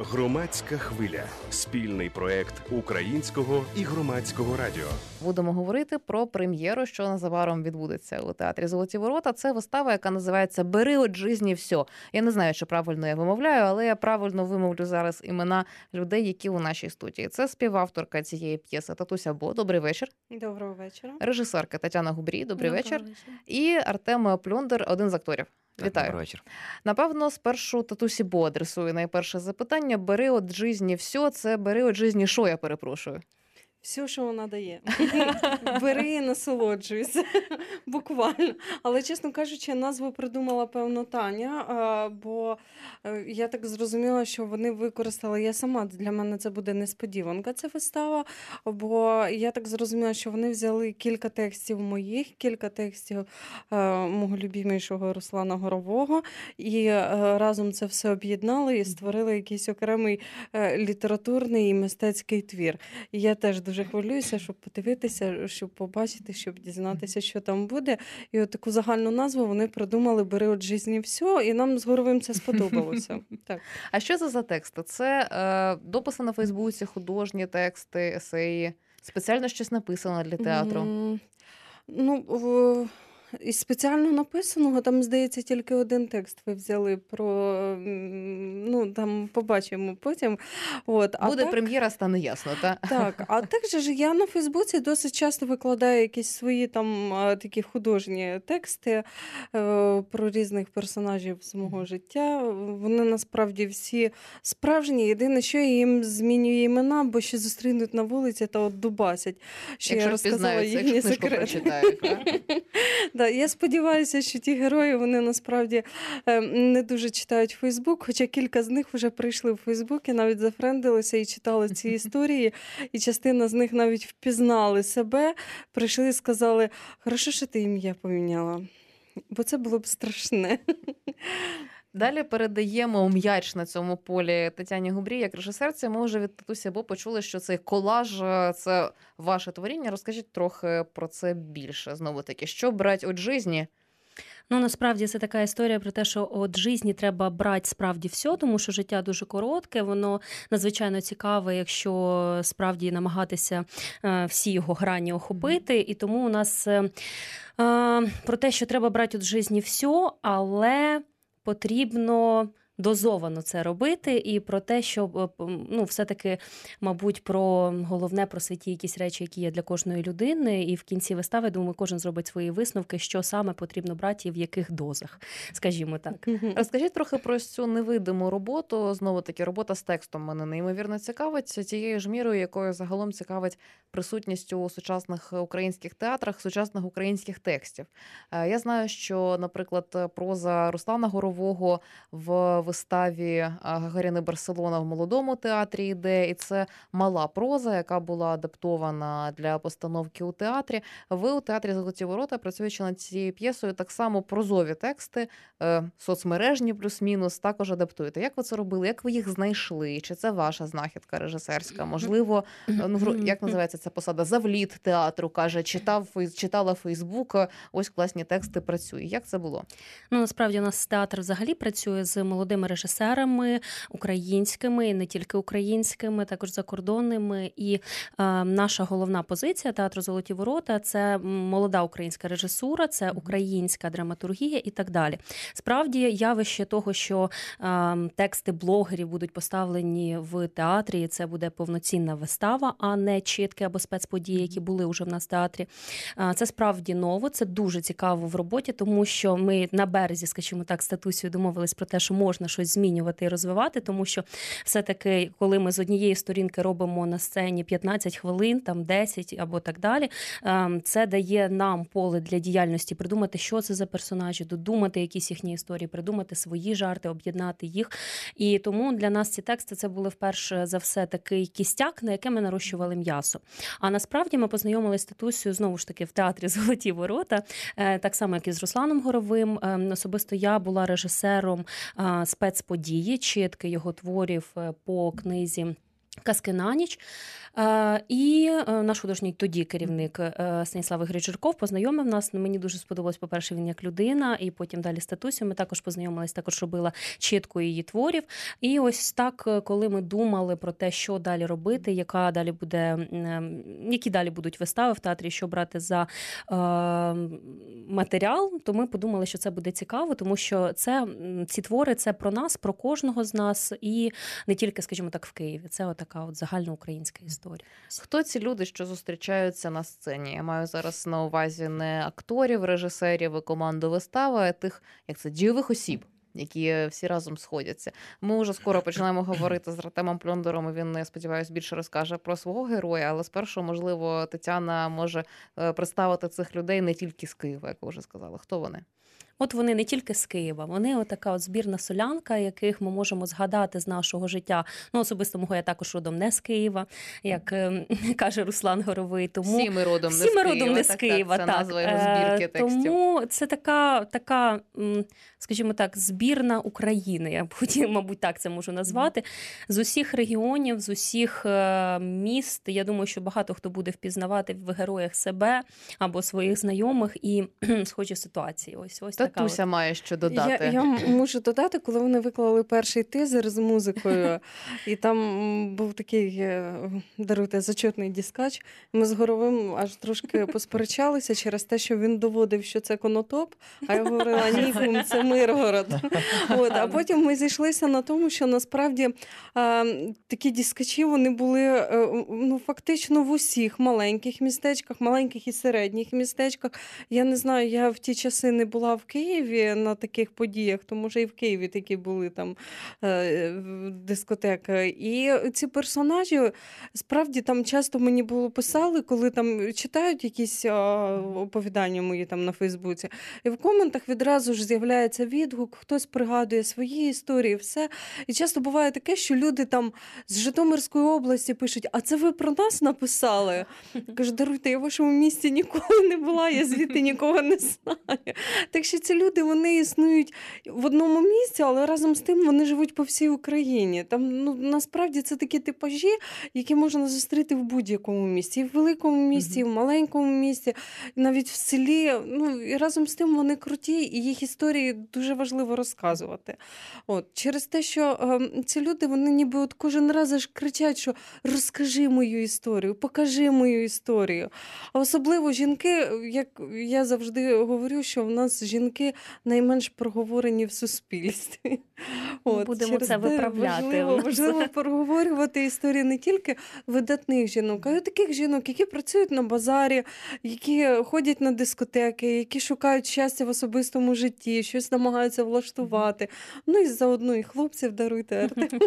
Громадська хвиля – спільний проект Українського і Громадського радіо. Будемо говорити про прем'єру, що незабаром відбудеться у театрі «Золоті ворота». Це вистава, яка називається «Бери от жизні всьо». Я не знаю, чи правильно я вимовляю, але я правильно вимовлю зараз імена людей, які у нашій студії. Це співавторка цієї п'єси Татуся Бо. Добрий вечір. Доброго вечора. Режисерка Тетяна Губрій. Добрий вечір. Вечора. І Артем Пльондер, один з акторів. Вітаю. Добрий вечір. Напевно, спершу Татусі Бо адресую найперше запитання. Бери от жизні всьо, це бери от жизні що, я перепрошую? Все, що вона дає. Бери і насолоджуйся. Буквально. Але, чесно кажучи, назву придумала, певно, Таня, бо я так зрозуміла, що вони використали, я сама, для мене це буде несподіванка, ця вистава, бо я так зрозуміла, що вони взяли кілька текстів моїх, кілька текстів мого любімішого Руслана Горового, і разом це все об'єднали і створили якийсь окремий літературний і мистецький твір. І я теж дуже хвилююся, щоб подивитися, щоб побачити, щоб дізнатися, що там буде. І от таку загальну назву вони придумали «Бери от жизні всьо», і нам з Горовим це сподобалося. Так. А що це за тексти? Це дописи на Фейсбуці, художні тексти, есеї? Спеціально щось написано для театру? Із спеціально написаного, там, здається, тільки один текст ви взяли про, там побачимо потім. Буде прем'єра, стане ясно, так? Так, а також ж я на Фейсбуці досить часто викладаю якісь свої там такі художні тексти про різних персонажів з мого життя. Вони насправді всі справжні. Єдине, що я їм змінюю імена, бо ще зустрінуть на вулиці та от дубасять, що я розказала їхні секрети. Я сподіваюся, що ті герої, вони насправді не дуже читають Фейсбук, хоча кілька з них вже прийшли в Фейсбук і навіть зафрендилися і читали ці історії, і частина з них навіть впізнали себе, прийшли і сказали, хорошо, що ти ім'я поміняла, бо це було б страшне. Далі передаємо м'яч на цьому полі Тетяні Губрій як режисерці. Ми вже від Татусі Бо почули, що цей колаж – це ваше творіння. Розкажіть трохи про це більше. Знову-таки, що брать от жизні? Насправді це така історія про те, що от житті треба брати справді все, тому що життя дуже коротке, воно надзвичайно цікаве, якщо справді намагатися всі його грані охопити. І тому у нас про те, що треба брати от житті все, але потрібно дозовано це робити, і про те, що все-таки, мабуть, про головне, про святі якісь речі, які є для кожної людини, і в кінці вистави, думаю, кожен зробить свої висновки, що саме потрібно брати і в яких дозах, скажімо так. Розкажіть трохи про цю невидиму роботу, знову-таки, робота з текстом мене неймовірно цікавить, тією ж мірою, якою загалом цікавить присутністю у сучасних українських театрах, сучасних українських текстів. Я знаю, що, наприклад, проза Руслана Горового в виставі Гагаріни Барселона в Молодому театрі йде, і це мала проза, яка була адаптована для постановки у театрі. Ви у театрі «Золоті ворота», працюючи над цією п'єсою, так само прозові тексти, соцмережні плюс-мінус, також адаптуєте. Як ви це робили? Як ви їх знайшли? Чи це ваша знахідка режисерська? Можливо, як називається ця посада? Завліт театру, каже, читала Фейсбук, ось класні тексти, працює. Як це було? Насправді у нас театр взагалі працює з молодими режисерами, українськими, і не тільки українськими, також закордонними. І наша головна позиція театру «Золоті ворота» – це молода українська режисура, це українська драматургія і так далі. Справді, явище того, що тексти блогерів будуть поставлені в театрі, і це буде повноцінна вистава, а не читки або спецподії, які були вже в нас в театрі. Це справді ново, це дуже цікаво в роботі, тому що ми на березі, скажімо так, з Татусею домовились про те, що можна щось змінювати і розвивати, тому що все-таки, коли ми з однієї сторінки робимо на сцені 15 хвилин, там 10 або так далі, це дає нам поле для діяльності, придумати, що це за персонажі, додумати якісь їхні історії, придумати свої жарти, об'єднати їх. І тому для нас ці тексти це були вперше за все такий кістяк, на яке ми нарощували м'ясо. А насправді ми познайомилися з Татусею, знову ж таки, в театрі «Золоті ворота», так само, як і з Русланом Горовим. Особисто я була режисером спецподії, читки його творів по книзі «Казки на ніч». І наш художній тоді керівник Станіслав Ігорович Жирков познайомив нас. Мені дуже сподобалось, по-перше, він як людина, і потім далі з Татусю. Ми також познайомились, також робила читку її творів. І ось так, коли ми думали про те, що далі робити, які далі будуть вистави в театрі, що брати за матеріал, то ми подумали, що це буде цікаво, тому що ці твори – це про нас, про кожного з нас, і не тільки, скажімо так, в Києві. Це отака загальноукраїнська історія. Хто ці люди, що зустрічаються на сцені? Я маю зараз на увазі не акторів, режисерів і команду вистави, а тих, дійових осіб, які всі разом сходяться. Ми вже скоро починаємо говорити з Артемом Пльондером, і він, я сподіваюся, більше розкаже про свого героя, але спершу, можливо, Тетяна може представити цих людей не тільки з Києва, як ви вже сказали. Хто вони? От вони не тільки з Києва, вони отака збірна солянка, яких ми можемо згадати з нашого життя. Особисто мого я також родом не з Києва, як каже Руслан Горовий. Тому всі ми родом не з Києва. Це назва його збірки текстів. Тому це така, скажімо так, збірна України, я б хотіла, мабуть, так це можу назвати. З усіх регіонів, з усіх міст. Я думаю, що багато хто буде впізнавати в героях себе або своїх знайомих і схожі ситуації. Ось Татуся має що додати. Я можу додати, коли вони виклали перший тизер з музикою, і там був такий, даруйте, зачетний дискач. Ми з Горовим аж трошки посперечалися через те, що він доводив, що це Конотоп, а я говорила, ні, кум, це Миргород. А потім ми зійшлися на тому, що насправді такі дискачі, вони були фактично в усіх маленьких містечках, маленьких і середніх містечках. Я не знаю, я в ті часи не була в Києві на таких подіях, тому що і в Києві такі були там дискотеки. І ці персонажі, справді, там часто мені було писали, коли там читають якісь оповідання мої там на Фейсбуці, і в коментах відразу ж з'являється відгук, хтось пригадує свої історії, все. І часто буває таке, що люди там з Житомирської області пишуть, а це ви про нас написали? Я кажу, даруйте, я в вашому місті ніколи не була, я звідти нікого не знаю. Так що ці люди, вони існують в одному місці, але разом з тим вони живуть по всій Україні. Там, насправді, це такі типажі, які можна зустріти в будь-якому місті. І в великому місті, і в маленькому місті, і навіть в селі. І разом з тим вони круті, і їх історії дуже важливо розказувати. Через те, що ці люди, вони ніби кожен раз аж кричать, що розкажи мою історію, покажи мою історію. А особливо жінки, як я завжди говорю, що в нас жінки найменш проговорені в суспільстві. Будемо це виправляти. Важливо проговорювати історії не тільки видатних жінок, а й таких жінок, які працюють на базарі, які ходять на дискотеки, які шукають щастя в особистому житті, щось намагаються влаштувати. І заодно і хлопців даруйте.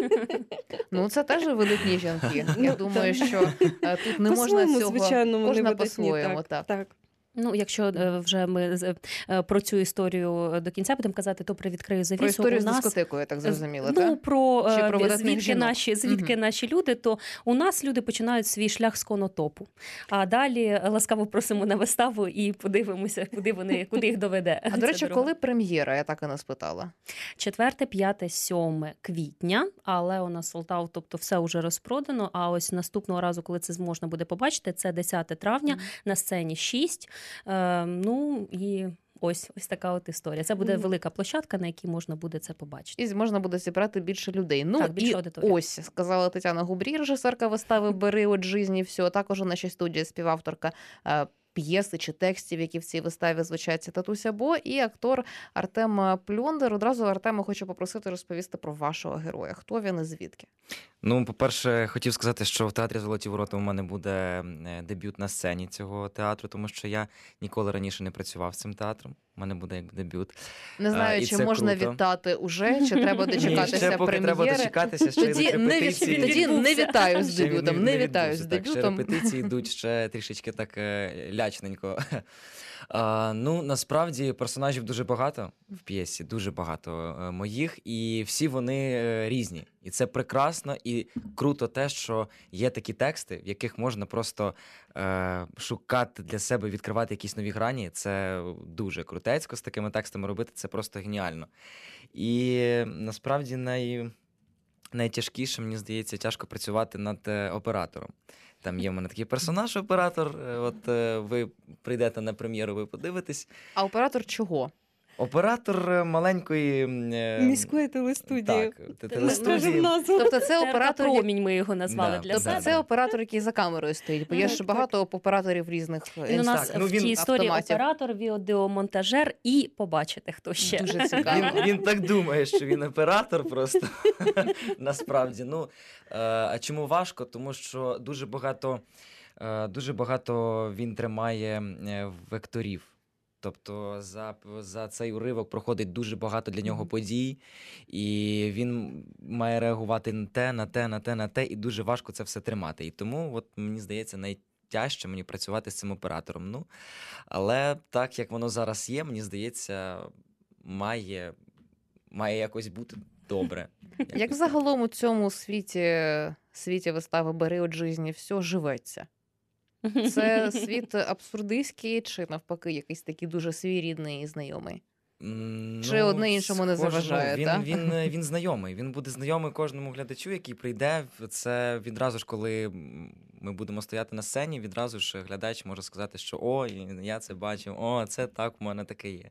Це теж видатні жінки. Я думаю, що тут не можна цього, звичайно, кожна по-своєму. Так. Якщо вже ми про цю історію до кінця будемо казати, то привідкрию завісу. Про історію з дискотекою, я так зрозуміла, так? Про звідки наші люди, то у нас люди починають свій шлях з Конотопу. А далі ласкаво просимо на виставу і подивимося, куди їх доведе. А, до речі, коли прем'єра? Я так і не спитала. 4, 5, 7 квітня, але у нас sold-out, тобто все вже розпродано, а ось наступного разу, коли це можна буде побачити, це 10 травня, на сцені 6. І ось така історія. Це буде велика площадка, на якій можна буде це побачити. І можна буде зібрати більше людей. Більше аудиторії. Ось, сказала Тетяна Губрій, режисерка вистави «Бери от жизні все», також у нашій студії співавторка п'єси чи текстів, які в цій виставі звучать, Татуся Бо, і актор Артем Пльондер. Одразу Артема хочу попросити розповісти про вашого героя. Хто він і звідки? По-перше, хотів сказати, що в театрі «Золоті ворота» у мене буде дебют на сцені цього театру, тому що я ніколи раніше не працював з цим театром. У мене буде дебют. Не знаю, чи можна вітати уже, чи треба дочекатися ще поки прем'єри. Треба дочекатися, ще тоді репетиції. Тоді не вітаю з дебютом, не вітаю з дебютом. Ще репетиції йдуть ще трішечки так лячненько. Насправді персонажів дуже багато в п'єсі, дуже багато моїх, і всі вони різні. І це прекрасно, і круто те, що є такі тексти, в яких можна просто шукати для себе, відкривати якісь нові грані. Це дуже крутецько з такими текстами робити, це просто геніально. І насправді Найтяжкіше, мені здається, тяжко працювати над оператором. Там є в мене такий персонаж-оператор, ви прийдете на прем'єру, ви подивитесь. А оператор чого? Оператор маленької... Міської телестудії. Так, Скажемо телестудії. назву. Тобто це оператор, Промінь ми його назвали Да, для тобто себе. це оператор, який за камерою стоїть, бо є ж Так, багато операторів різних Він у нас Так, ну, в він цій історії автоматів. оператор, відеомонтажер і побачите, хто ще. Дуже цікаво. Він так думає, що він оператор просто. Насправді. А чому важко? Тому що дуже багато він тримає векторів. Тобто за цей уривок проходить дуже багато для нього подій, і він має реагувати на те, і дуже важко це все тримати. І тому, мені здається, найтяжче мені працювати з цим оператором. Але так, як воно зараз є, мені здається, має якось бути добре. Як загалом у цьому світі вистави «Бери от жизні все» живеться? Це світ абсурдистський чи навпаки якийсь такий дуже свій рідний і знайомий? Чи одне іншому не заважає, так? Він знайомий. Він буде знайомий кожному глядачу, який прийде. Це відразу ж, коли ми будемо стояти на сцені, відразу ж глядач може сказати, що «О, я це бачив, о, це так, у мене таке є».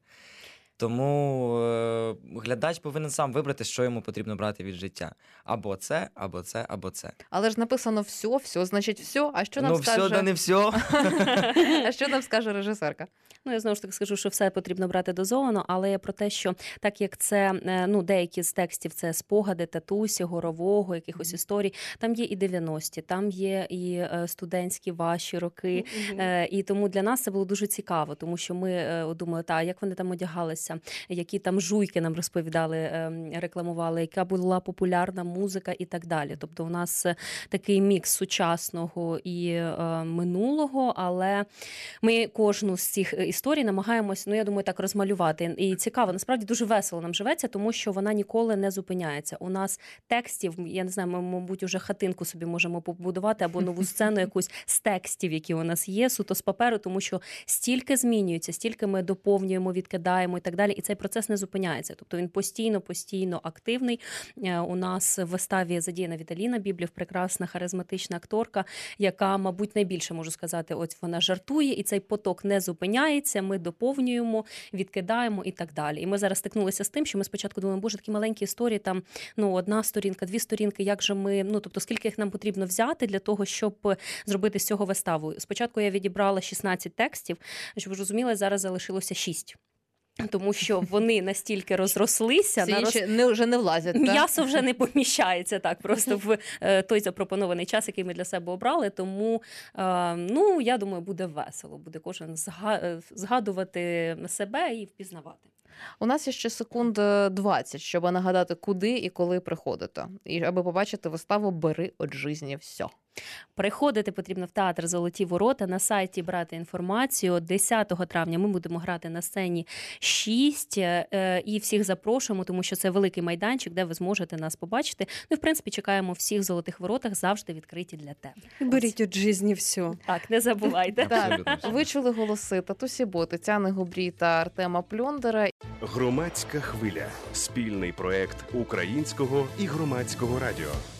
Тому глядач повинен сам вибрати, що йому потрібно брати від життя. Або це, або це, або це. Але ж написано все, значить все. А що нам скаже? Все, да не все. А що нам скаже режисерка? Я знову ж таки скажу, що все потрібно брати дозовано, але я про те, що так як це, деякі з текстів це спогади татусі, горового, якихось історій, там є і 90-ті, там є і студентські ваші роки, і тому для нас це було дуже цікаво, тому що ми думали, як вони там одягалися, які там жуйки нам розповідали, рекламували, яка була популярна музика і так далі. Тобто у нас такий мікс сучасного і минулого, але ми кожну з цих історій намагаємось, я думаю, так розмалювати. І цікаво, насправді дуже весело нам живеться, тому що вона ніколи не зупиняється. У нас текстів, я не знаю, ми, мабуть, уже хатинку собі можемо побудувати або нову сцену якусь з текстів, які у нас є, суто з паперу, тому що стільки змінюється, стільки ми доповнюємо, відкидаємо і так далі, і цей процес не зупиняється. Тобто він постійно активний. У нас в виставі задіяна Віталіна Біблів, прекрасна, харизматична акторка, яка, мабуть, найбільше, можу сказати, вона жартує, і цей поток не зупиняється, ми доповнюємо, відкидаємо і так далі. І ми зараз стикнулися з тим, що ми спочатку думаємо, боже, такі маленькі історії, там, одна сторінка, дві сторінки, як же ми, тобто, скільки їх нам потрібно взяти для того, щоб зробити з цього виставу. Спочатку я відібрала 16 текстів, щоб ви розуміли, зараз залишилося 6. Тому що вони настільки розрослися, вже не влазять. М'ясо вже не поміщається так просто в той запропонований час, який ми для себе обрали. Тому, я думаю, буде весело, буде кожен згадувати себе і впізнавати. У нас є ще секунд 20, щоб нагадати, куди і коли приходити. І аби побачити виставу «Бери от жизні все». Приходити потрібно в театр «Золоті ворота», на сайті брати інформацію. 10 травня ми будемо грати на сцені 6 і всіх запрошуємо, тому що це великий майданчик, де ви зможете нас побачити. В принципі, чекаємо всіх в «Золотих воротах», завжди відкриті для тебе. Беріть от жизні все. Так, не забувайте. Так, ви чули голоси Татусі Бо, Тетяни Губрій та Артема Пльондера. Громадська хвиля – спільний проект Українського і Громадського радіо.